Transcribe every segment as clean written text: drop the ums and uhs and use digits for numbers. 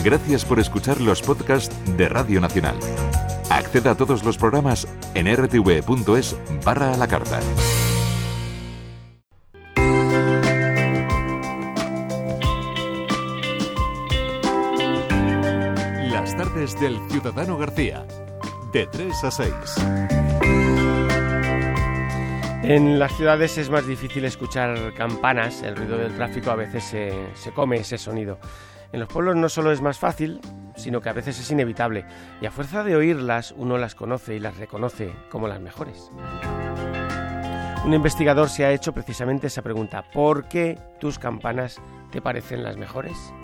Gracias por escuchar los podcasts de Radio Nacional. Acceda a todos los programas en rtv.es/a la carta. Las tardes del Ciudadano García, de 3 a 6. En las ciudades es más difícil escuchar campanas, el ruido del tráfico a veces se come ese sonido. En los pueblos no solo es más fácil, sino que a veces es inevitable, y a fuerza de oírlas uno las conoce y las reconoce como las mejores. Un investigador se ha hecho precisamente esa pregunta: ¿por qué tus campanas te parecen las mejores?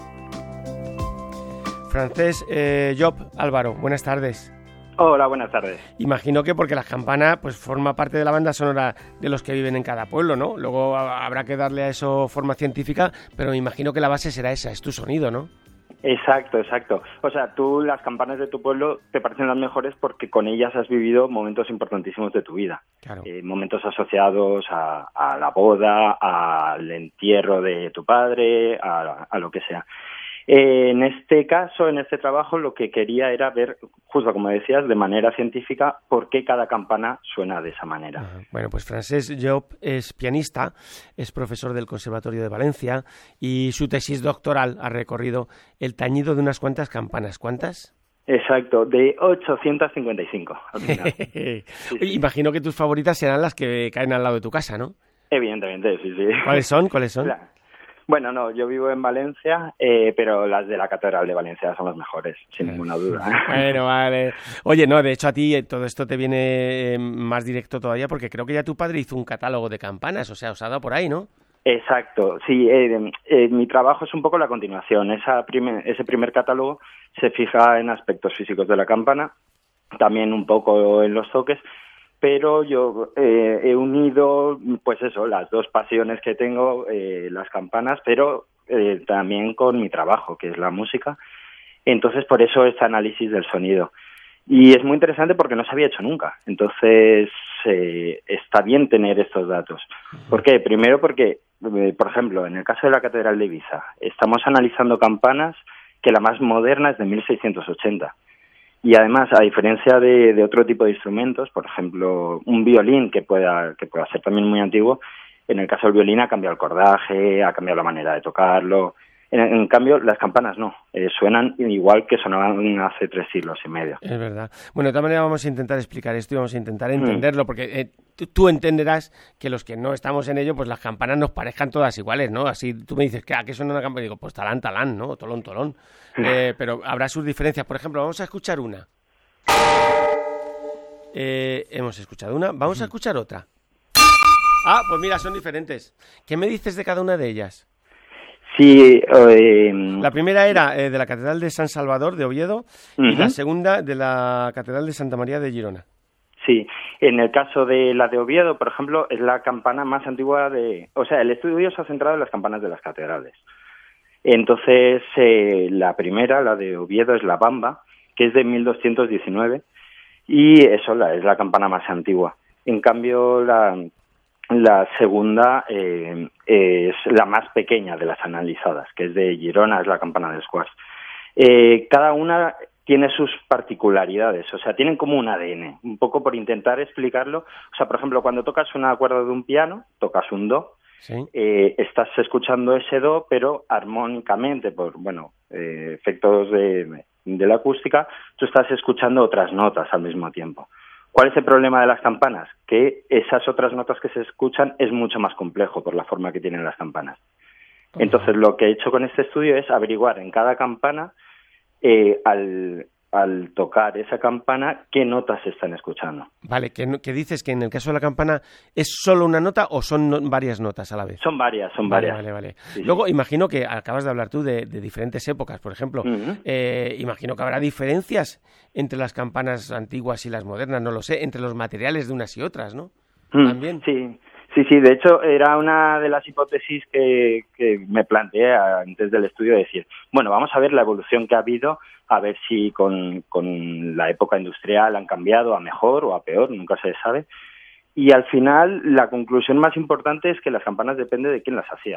Francesc Llop Álvaro, buenas tardes. Hola, buenas tardes. Imagino que porque las campanas pues forma parte de la banda sonora de los que viven en cada pueblo, ¿no? Luego habrá que darle a eso forma científica, pero me imagino que la base será esa, es tu sonido, ¿no? Exacto. O sea, tú las campanas de tu pueblo te parecen las mejores porque con ellas has vivido momentos importantísimos de tu vida. Claro. Momentos asociados a la boda, al entierro de tu padre, a lo que sea. En este caso, en este trabajo, lo que quería era ver, justo como decías, de manera científica, por qué cada campana suena de esa manera. Bueno, pues Francesc Llop es pianista, es profesor del Conservatorio de Valencia y su tesis doctoral ha recorrido el tañido de unas cuantas campanas. ¿Cuántas? Exacto, de 855 al final. Sí. Imagino que tus favoritas serán las que caen al lado de tu casa, ¿no? Evidentemente, sí. ¿Cuáles son? Bueno, no, yo vivo en Valencia, pero las de la Catedral de Valencia son las mejores, sin ninguna duda. Bueno, vale. Oye, no, de hecho a ti todo esto te viene más directo todavía porque creo que ya tu padre hizo un catálogo de campanas, o sea, os ha dado por ahí, ¿no? Exacto, sí, mi trabajo es un poco la continuación. Ese primer catálogo se fija en aspectos físicos de la campana, también un poco en los toques, pero yo he unido, pues eso, las dos pasiones que tengo, las campanas, pero también con mi trabajo, que es la música. Entonces, por eso este análisis del sonido. Y es muy interesante porque no se había hecho nunca. Entonces, está bien tener estos datos. ¿Por qué? Primero porque, por ejemplo, en el caso de la Catedral de Ibiza, estamos analizando campanas que la más moderna es de 1680. Y además, a diferencia de otro tipo de instrumentos, por ejemplo, un violín que pueda ser también muy antiguo, en el caso del violín ha cambiado el cordaje, ha cambiado la manera de tocarlo. En cambio, las campanas no, suenan igual que sonaban hace 3 siglos y medio. Es verdad. Bueno, de todas maneras vamos a intentar explicar esto y vamos a intentar entenderlo, porque tú entenderás que los que no estamos en ello, pues las campanas nos parezcan todas iguales, ¿no? Así tú me dices, ¿a qué suena una campana? Y digo, pues talán, talán, ¿no? Tolón, tolón. Pero habrá sus diferencias. Por ejemplo, vamos a escuchar una. Hemos escuchado una, vamos a escuchar otra. Ah, pues mira, son diferentes. ¿Qué me dices de cada una de ellas? Sí, la primera era de la Catedral de San Salvador de Oviedo y la segunda de la Catedral de Santa María de Girona. Sí, en el caso de la de Oviedo, por ejemplo, es la campana más antigua o sea, el estudio se ha centrado en las campanas de las catedrales. Entonces, la primera, la de Oviedo, es la Bamba, que es de 1219, y eso es la campana más antigua. En cambio, la segunda es la más pequeña de las analizadas, que es de Girona, es la campana de Squash. Cada una tiene sus particularidades, o sea, tienen como un ADN, un poco por intentar explicarlo. O sea, por ejemplo, cuando tocas una cuerda de un piano, tocas un do, ¿sí? Estás escuchando ese do, pero armónicamente, por efectos de la acústica, tú estás escuchando otras notas al mismo tiempo. ¿Cuál es el problema de las campanas? Que esas otras notas que se escuchan es mucho más complejo por la forma que tienen las campanas. Entonces, lo que he hecho con este estudio es averiguar en cada campana, al tocar esa campana, qué notas se están escuchando. Vale, ¿qué dices? ¿Que en el caso de la campana es solo una nota o son varias notas a la vez? Son varias. Vale. Sí, luego, imagino que acabas de hablar tú de diferentes épocas, por ejemplo. Imagino que habrá diferencias entre las campanas antiguas y las modernas, no lo sé, entre los materiales de unas y otras, ¿no? También. Sí, de hecho era una de las hipótesis que me planteé antes del estudio, de decir, bueno, vamos a ver la evolución que ha habido, a ver si con la época industrial han cambiado a mejor o a peor, nunca se sabe. Y al final la conclusión más importante es que las campanas depende de quién las hacía.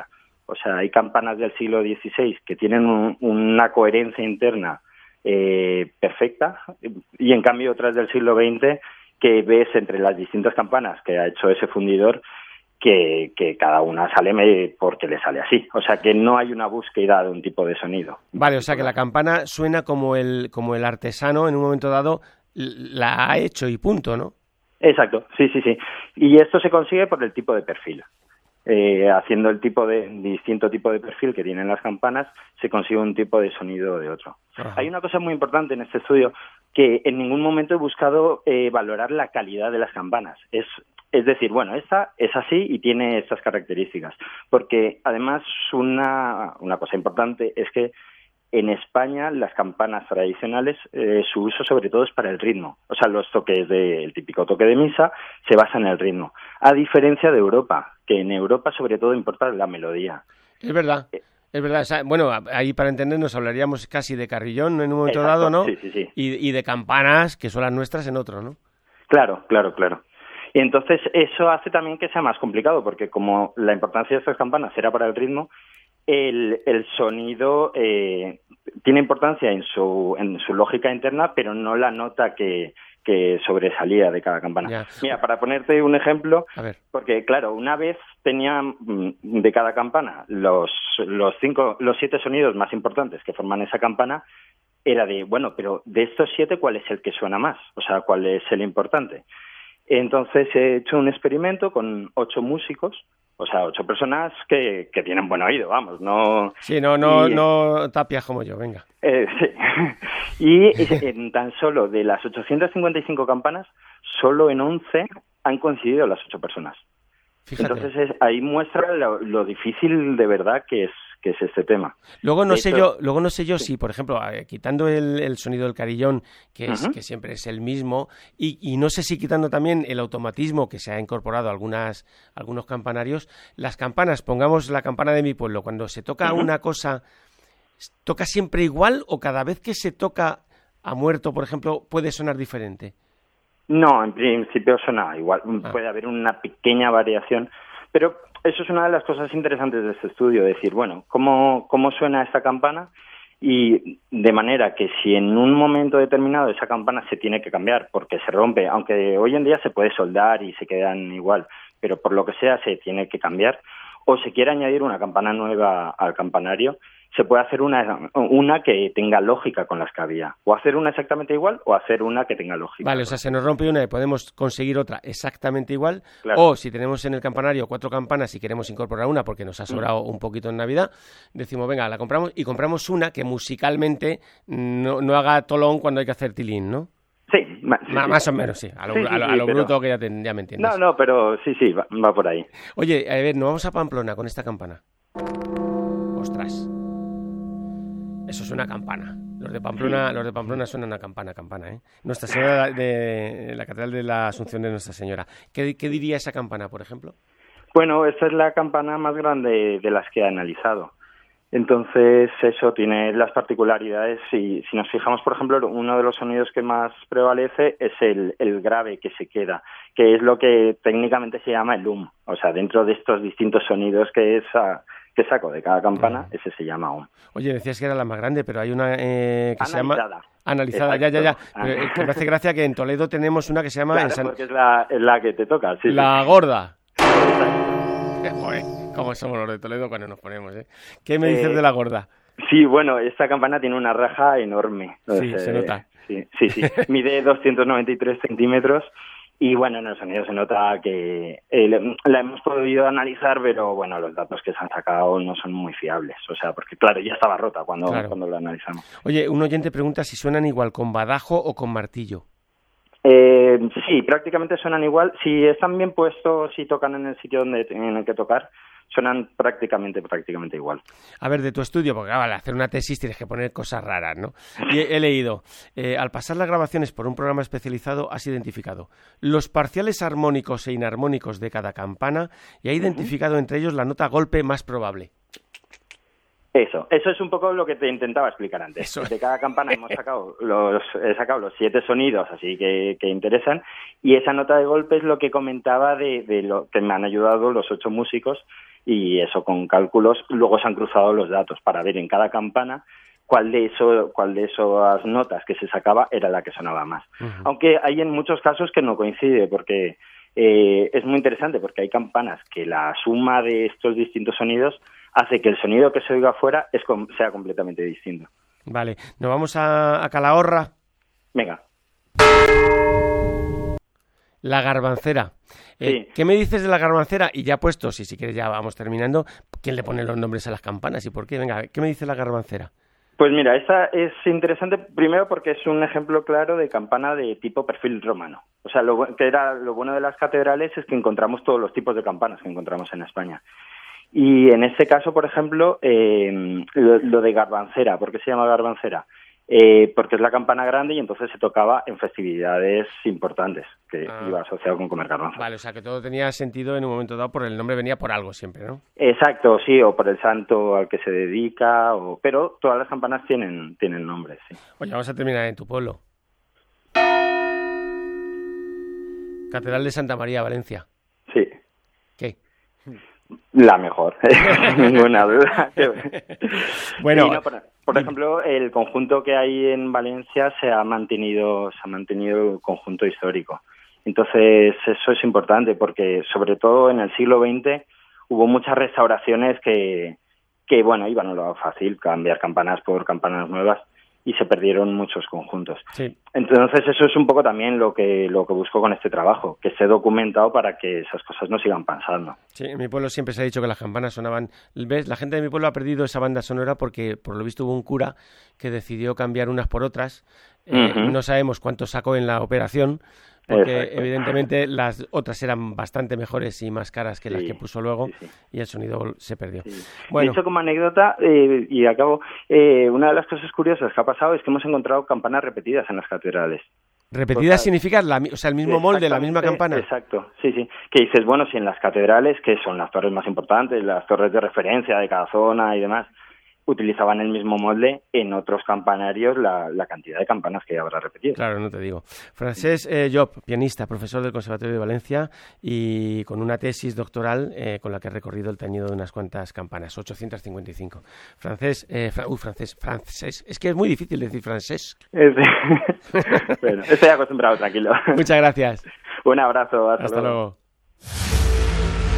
O sea, hay campanas del siglo XVI que tienen una coherencia interna perfecta, y en cambio otras del siglo XX que ves entre las distintas campanas que ha hecho ese fundidor que cada una sale porque le sale así. O sea, que no hay una búsqueda de un tipo de sonido. Vale, o sea, que la campana suena como el artesano en un momento dado la ha hecho y punto, ¿no? Exacto, sí. Y esto se consigue por el tipo de perfil. Haciendo el distinto tipo de perfil que tienen las campanas, se consigue un tipo de sonido de otro. Ajá. Hay una cosa muy importante en este estudio, que en ningún momento he buscado valorar la calidad de las campanas. Es decir, bueno, esta es así y tiene estas características. Porque además una cosa importante es que en España las campanas tradicionales, su uso sobre todo es para el ritmo. O sea, los toques el típico toque de misa se basa en el ritmo. A diferencia de Europa, que en Europa sobre todo importa la melodía. Es verdad. O sea, bueno, ahí para entendernos hablaríamos casi de carrillón en un momento dado, ¿no? Sí. Y de campanas, que son las nuestras, en otro, ¿no? Claro. Y entonces eso hace también que sea más complicado, porque como la importancia de estas campanas era para el ritmo, el sonido tiene importancia en su lógica interna, pero no la nota que sobresalía de cada campana. Ya. Mira, para ponerte un ejemplo, porque claro, una vez tenía de cada campana los 7 sonidos más importantes que forman esa campana, era de, bueno, pero de estos 7, ¿cuál es el que suena más? O sea, ¿cuál es el importante? Entonces he hecho un experimento con 8 músicos, o sea, 8 personas que tienen buen oído, vamos, no... Sí, no tapias como yo, venga. Sí. Y en tan solo de las 855 campanas, solo en 11 han coincidido las 8 personas. Fíjate. Entonces ahí muestra lo difícil de verdad que es este tema. Luego no sé yo si, por ejemplo, quitando el sonido del carillón, que siempre es el mismo, y no sé si quitando también el automatismo que se ha incorporado a algunos campanarios, las campanas, pongamos la campana de mi pueblo, cuando se toca una cosa, ¿toca siempre igual o cada vez que se toca a muerto, por ejemplo, puede sonar diferente? No, en principio suena igual. Puede haber una pequeña variación, pero eso es una de las cosas interesantes de este estudio, decir, bueno, ¿cómo suena esta campana? Y de manera que si en un momento determinado esa campana se tiene que cambiar porque se rompe, aunque hoy en día se puede soldar y se quedan igual, pero por lo que sea se tiene que cambiar, o se quiere añadir una campana nueva al campanario, se puede hacer una que tenga lógica con las que había. O hacer una exactamente igual o hacer una que tenga lógica. Vale, o sea, se nos rompe una y podemos conseguir otra exactamente igual. Claro. O si tenemos en el campanario 4 campanas y queremos incorporar una porque nos ha sobrado un poquito en Navidad, decimos, venga, la compramos y compramos una que musicalmente no haga tolón cuando hay que hacer tilín, ¿no? Sí, más o menos, sí. A lo bruto que ya me entiendes. No, pero sí, va por ahí. Oye, a ver, nos vamos a Pamplona con esta campana. Ostras. Eso es una campana. Los de Pamplona suenan a campana, ¿eh? Nuestra Señora de la Catedral de la Asunción de Nuestra Señora. ¿Qué diría esa campana, por ejemplo? Bueno, esta es la campana más grande de las que he analizado. Entonces, eso tiene las particularidades. Y si nos fijamos, por ejemplo, uno de los sonidos que más prevalece es el grave que se queda, que es lo que técnicamente se llama el O sea, dentro de estos distintos sonidos que saco de cada campana, ese se llama Oye, decías que era la más grande, pero hay una que se llama... Analizada, exacto. ya. Pero me hace gracia que en Toledo tenemos una que se llama... Claro, porque es la que te toca. Sí, la gorda. Joder, cómo somos los de Toledo cuando nos ponemos, ¿eh? ¿Qué me dices de la gorda? Sí, bueno, esta campana tiene una raja enorme. Sí, se nota. Sí. Mide 293 centímetros. Y bueno, en el sonido se nota que la hemos podido analizar, pero bueno, los datos que se han sacado no son muy fiables. O sea, porque claro, ya estaba rota cuando lo analizamos. Oye, un oyente pregunta si suenan igual con badajo o con martillo. Sí, prácticamente suenan igual. Si están bien puestos y tocan en el sitio en el que tocar, suenan prácticamente igual. A ver, de tu estudio, porque al hacer una tesis tienes que poner cosas raras, ¿no? Y he leído, al pasar las grabaciones por un programa especializado has identificado los parciales armónicos e inarmónicos de cada campana y ha identificado entre ellos la nota golpe más probable. Eso es un poco lo que te intentaba explicar antes. De cada campana he sacado los 7 sonidos así que interesan, y esa nota de golpe es lo que comentaba de lo que me han ayudado los 8 músicos y eso con cálculos luego se han cruzado los datos para ver en cada campana cuál de esas notas que se sacaba era la que sonaba más. Aunque hay en muchos casos que no coincide, porque es muy interesante, porque hay campanas que la suma de estos distintos sonidos hace que el sonido que se oiga afuera sea completamente distinto. Vale, nos vamos a Calahorra. Venga. La garbancera. Sí. ¿Qué me dices de la garbancera? Y ya puesto, si quieres ya vamos terminando, ¿quién le pone los nombres a las campanas y por qué? Venga, ¿qué me dice la garbancera? Pues mira, esta es interesante primero porque es un ejemplo claro de campana de tipo perfil romano. O sea, lo bueno de las catedrales es que encontramos todos los tipos de campanas que encontramos en España. Y en este caso, por ejemplo, lo de garbancera. ¿Por qué se llama garbancera? Porque es la campana grande y entonces se tocaba en festividades importantes, que iba asociado con comer garbanzos. Vale, o sea que todo tenía sentido en un momento dado, por el nombre venía por algo siempre, ¿no? Exacto, sí, o por el santo al que se dedica, pero todas las campanas tienen nombres, sí. Oye, vamos a terminar en tu pueblo. Catedral de Santa María, Valencia. Sí. ¿Qué? La mejor, sin ninguna duda. Bueno, por ejemplo, el conjunto que hay en Valencia se ha mantenido el conjunto histórico. Entonces, eso es importante porque, sobre todo en el siglo XX, hubo muchas restauraciones que iban a lo fácil, cambiar campanas por campanas nuevas, y se perdieron muchos conjuntos. Sí. Entonces eso es un poco también lo que busco con este trabajo, que esté documentado para que esas cosas no sigan pasando. Sí, en mi pueblo siempre se ha dicho que las campanas sonaban. ¿Ves? La gente de mi pueblo ha perdido esa banda sonora porque por lo visto hubo un cura que decidió cambiar unas por otras. No sabemos cuánto sacó en la operación, porque exacto, evidentemente las otras eran bastante mejores y más caras que las que puso luego, y el sonido se perdió. Sí. Bueno, de hecho, como anécdota, y acabo, una de las cosas curiosas que ha pasado es que hemos encontrado campanas repetidas en las catedrales. ¿Repetidas significa el mismo molde, la misma campana? Exacto, sí. Que dices, bueno, si en las catedrales, que son las torres más importantes, las torres de referencia de cada zona y demás, utilizaban el mismo molde, en otros campanarios la cantidad de campanas que habrá repetido. Claro, no te digo. Francesc Llop, pianista, profesor del Conservatorio de Valencia y con una tesis doctoral con la que ha recorrido el tañido de unas cuantas campanas, 855. Francesc, es que es muy difícil decir Francesc. Bueno, estoy acostumbrado, tranquilo. Muchas gracias. Un abrazo, hasta luego.